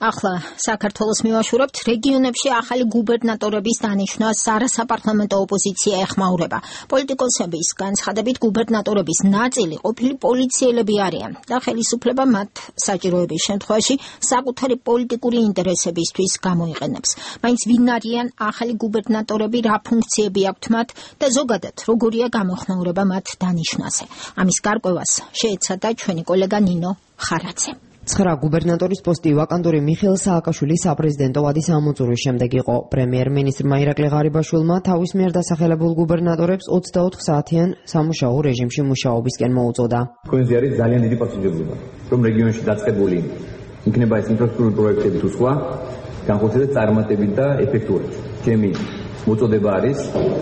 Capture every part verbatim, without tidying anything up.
ახლა საქართველოს მივაშურებთ რეგიონებში ახალი გუბერნატორების დანიშვნას არასაპარლამენტო ოპოზიცია ეხმაურება. პოლიტიკოსების განცხადებით გუბერნატორების ნაწილი ყოფილი პოლიციელები არიან და ხელისუფლება მათ საჭიროების შემთხვევაში საკუთარი პოლიტიკური ინტერესებისთვის გამოიყენებს. მაინც ვინ არიან ახალი გუბერნატორები, რა ფუნქციები აქვთ მათ და ზოგადად როგორია გამოხმაურება მათ დანიშვნაზე. ამის გარკვევას შეეცადა ჩვენი კოლეგა ნინო ხარაძე. ცხრა გუბერნატორის პოსტი ვაკანტური მიხეილ სააკაშვილის საპრეზიდენტო ვადის ამოწურვის შემდეგ იყო. პრემიერ-მინისტრმა ირაკლი ღარიბაშვილმა თავის მიერ დასახელებულ გუბერნატორებს ოცდაოთხ საათიან სამუშაო რეჟიმში მუშაობისკენ მოუწოდა. თქვენზე არის ძალიან დიდი პასუხისმგებლობა, რომ რეგიონში დაწყებული იქნება ეს ინფრასტრუქტურული პროექტები თუ სხვა, განხორციელდეს წარმატებით და ეფექტურად. ჩემი მოწოდება არის,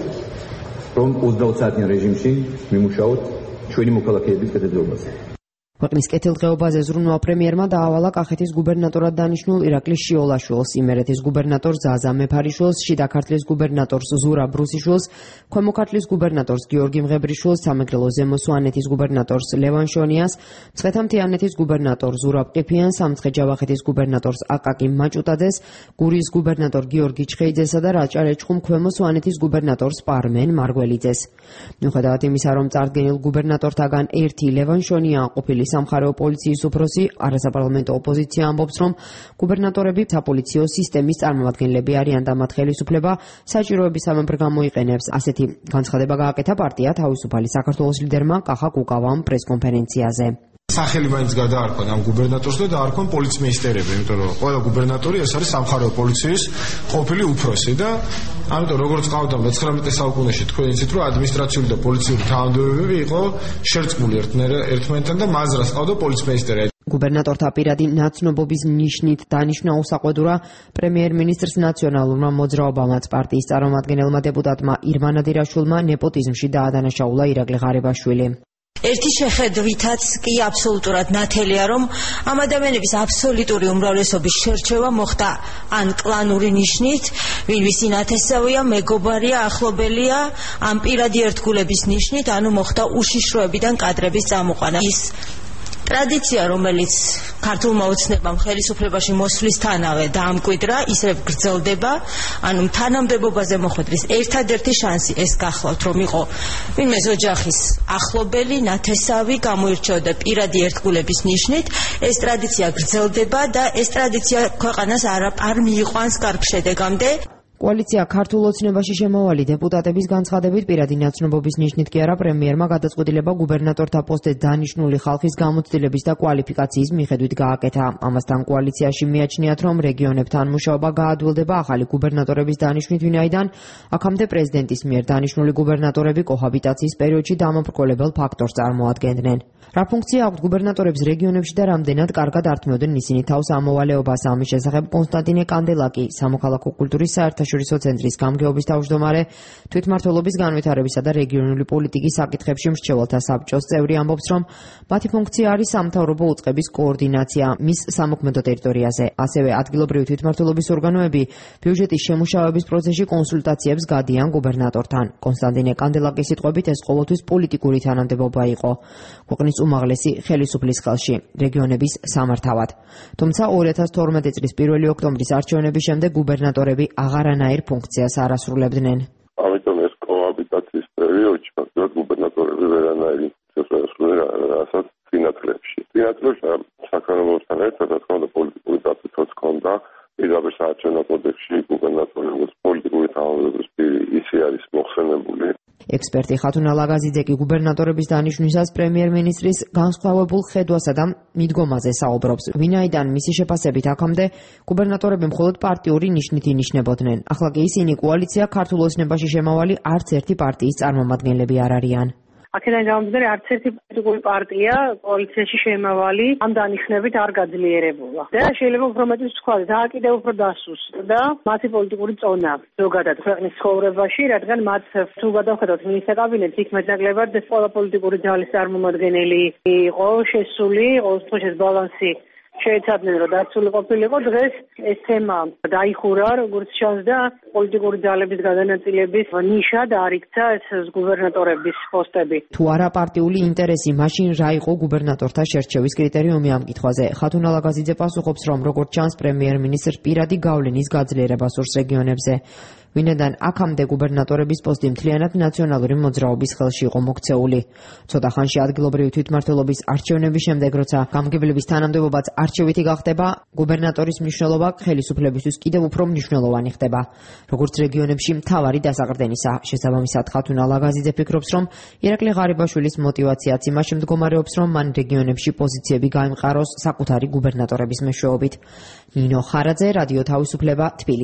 რომ ოცდაოთხ საათიან რეჟიმში მიმუშაოთ ჩვენი მოქალაქეების კეთილდღეობაზე. ქვეყნის კეთილდღეობაზე ზრუნვა პრემიერმა დაავალა კახეთის გუბერნატორად დანიშნულ ირაკლი შიოლაშვილს, იმერეთის გუბერნატორს ზაზა მეფარიშვილს, შიდა ქართლის გუბერნატორს ზურა ბრუსიშვილს, ქვემო ქართლის გუბერნატორს გიორგი მღებრიშვილს, სამეგრელო ზემო სვანეთის გუბერნატორს ლევან შონიას, მცხეთა-მთიანეთის გუბერნატორს ზურაბ ყიფიანს, სამცხე-ჯავახეთის გუბერნატორს აკაკი მაჭუტაძეს, გურიის გუბერნატორ გიორგი ჩხეიძესა და რაჭა-ლეჩხუმ ქვემო სვანეთის გუბერნატორს პარმენ მარგველიძეს. მიუხედავად იმისა, რომ წარდგენილ გუბერნატორთაგან ერთი ლევან შონია ყოფილი სამხარეო პოლიციის უფროსი, არასაპარლამენტო ოპოზიცია ამბობს, რომ გუბერნატორები საპოლიციო სისტემის წარმომადგენლები არიან და მათ ხელისუფლება საჭიროების სამეფო გამოიყენებს. ასეთი განცხადება გააკეთა პარტია თავისუფალი საქართველოს ლიდერმა კახა კუკავამ პრესკონფერენციაზე. სახელი მაინც გადაარქვან ამ გუბერნატორს და დაარქვან პოლიცმეისტერები, იმიტომ რომ ყველა გუბერნატორი ეს არის სამხარეო პოლიციის ყოფილი უფროსი და ამიტომ როგორც ყავდა მეცხრამეტე საუკუნეში თქვენ იცით რომ ადმინისტრაციული და პოლიციური თანამდებობები იყო შერწყმული ერთმანეთთან და მაზრას ყავდა პოლიცმეისტერი. გუბერნატორთა პირადი ნაცნობობის ნიშნით დანიშნა უსაყვედურა პრემიერ-მინისტრს ნაციონალურმა მოძრაობამაც. პარტიის წარმომადგენელმა დეპუტატმა ირმა ნადირაშვილმა ნეპოტიზმში დაადანაშაულა ირაკლი ღარიბაშვილი. ერთი შეხედვითაც კი აბსოლუტურად ნათელია, რომ ამ ადამიანების აბსოლუტური უმრავლესობის შერჩევა მოხდა ან კლანური ნიშნით, ვინ ვისი ნათესავია, მეგობარია, ახლობელია, ამ პირადი ერთგულების ნიშნით, ანუ მოხდა უშიშროებიდან კადრების წამოყვანა. ის ტრადიცია, რომელიც ქართულმა ოცნებამ ხელისუფლებაში მოსვლისთანავე დაამკვიდრა, ისევ გრძელდება, ანუ თანამდებობაზე მოხვედრის ერთადერთი შანსი ეს გახლავთ, რომ იყო ვინმეს ოჯახის ახლობელი, ნათესავი, გამოირჩეოდა პირადი ერთგულების ნიშნით. ეს ტრადიცია გრძელდება და ეს ტრადიცია ქვეყანას არ არ მიიყვანს კარგ შედეგამდე. კოალიცია ქართულ ოცნებაში შემავალი დეპუტატების განცხადებით პირადი ნაცნობობის ნიშნით კი არა პრემიერმა გადაწყვეტილება გუბერნატორთა პოსტზე დანიშნული ხალხის გამოცდილების და კვალიფიკაციის მიხედვით გააკეთა. ამასთან კოალიციაში მიაჩნიათ, რომ რეგიონებთან მუშაობა გაადვილდება ახალი გუბერნატორების დანიშვნით, ვინაიდან აქამდე პრეზიდენტის მიერ დანიშნული გუბერნატორები კოჰაბიტაციის პერიოდში დამამრგოლებელ ფაქტორს წარმოადგენდნენ. რა ფუნქცია აქვთ გუბერნატორებს რეგიონებში და რამდენად კარგად ართმევდნენ ისინი თავს ამოვალეობას? ამის შესახებ კონსტანტინე კანდელაკი, სამოქალაქო კულტურის საერთაშორისო ცენტრის გამგეობის თავმჯდომარე, თვითმმართველობის განვითარებისა და რეგიონული პოლიტიკის საკითხებში მრჩეველთა საბჭოს წევრი ამბობს, რომ მათი ფუნქცია არის სამთავრობო უწყების კოორდინაცია მის სამოქმედო ტერიტორიაზე. ასევე ადგილობრივი თვითმმართველობის ორგანოები ბიუჯეტის შემუშავების პროცესში კონსულტაციებს გადიან გუბერნატორთან. კონსტანტინე კანდელაკის სიტყვებით ეს ყოველთვის პოლიტიკური თანამდებობა იყო ქვეყნის უმაღლესი ხელისუფლის ხელში რეგიონების სამართავად. თუმცა ორი ათას თორმეტი წლის პირველი ოქტომბრის არჩევნების შემდეგ გუბერნატორები აღარანაირ ფუნქციას არ ასრულებდნენ. ამიტომ ეს კოაბიტაციის პერიოდში ფაქტობრივად გუბერნატორები ვერანაირი ფუნქციას არ ასრულებდნენ, რასაც წინათლებში. წინათლებში საქველმოსთან ერთად რა თქმა უნდა პოლიტიკური დაწესებაც ჰქონდა. პირდაპირ საარჩევნო კოდექსში გუბერნატორების პოლიტიკური თანამდებობის პირი ისე არის მოხსენებული. ექსპერტი ხათუნა ლაგაზიძე კი გუბერნატორების დანიშვნისას პრემიერ-მინისტრის განსხვავებულ ხედვასა და მიდგომაზე საუბრობს. ვინაიდან მისი შეფასებით აქამდე გუბერნატორები მხოლოდ პარტიული ნიშნით ინიშნებოდნენ. ახლა კი ისინი კოალიცია ქართულ ოცნებაში შემავალი არც ერთი პარტიის წარმომადგენლები არ არიან. აქედან გამომდინარე არც ერთი პოლიტიკური პარტია კოალიციაში შემავალი ამ დანიშნებით არ გაძლიერებულა. და შეიძლება უფრო მეტი ვთქვათ, და კიდევ უფრო დასუსტდა მათი პოლიტიკური წონა ზოგადად ქვეყნის ცხოვრებაში, რადგან მათ თუ გადავხედოთ მინისტრთა კაბინეტს, იქ მეტნაკლებად ყველა პოლიტიკური ძალის წარმომადგენელი იყო შესული, ყოველ შემთხვევაში ბალანსი შეეცადნენ რომ დაცული ყოფილიყო, დღეს ეს თემა დაიხურა, როგორც ჩანს და პოლიტიკური ძალების გადანაწილების ნიშად არ იქცა ეს გუბერნატორების პოსტები. თუ არა პარტიული ინტერესი, მაშინ რა იყო გუბერნატორთა შერჩევის კრიტერიუმი ამ კითხვაზე? ხათუნა ლაგაზიძე პასუხობს, რომ როგორც ჩანს პრემიერ-მინისტრ პირადი გავლენის გაძლიერება სურს რეგიონებზე. ვინედან აქამდე გუბერნატორების პოსტი მთლიანად ნაციონალური მოძრაობის ხელში იყო მოქცეული. ცოტა ხანში ადგილობრივი თვითმმართველობის არჩევნების შემდეგ, როცა გამგებლების თანამდებობაც არჩევითი გახდება, გუბერნატორის მნიშვნელობა ხელისუფლებისთვის კიდევ უფრო მნიშვნელოვანი ხდება. როგორც რეგიონებში მთავარი დასაყრდენისა. შესაბამისად, ხათუნა ლაგაზიძე ფიქრობს, რომ ირაკლი ღარიბაშვილის მოტივაციაც იმაში მდგომარეობს, რომ მან რეგიონებში პოზიციები გაიმყაროს საკუთარი გუბერნატორების მეშვეობით. ნინო ხარაძე, რადიო თავისუფლება, თბილისი.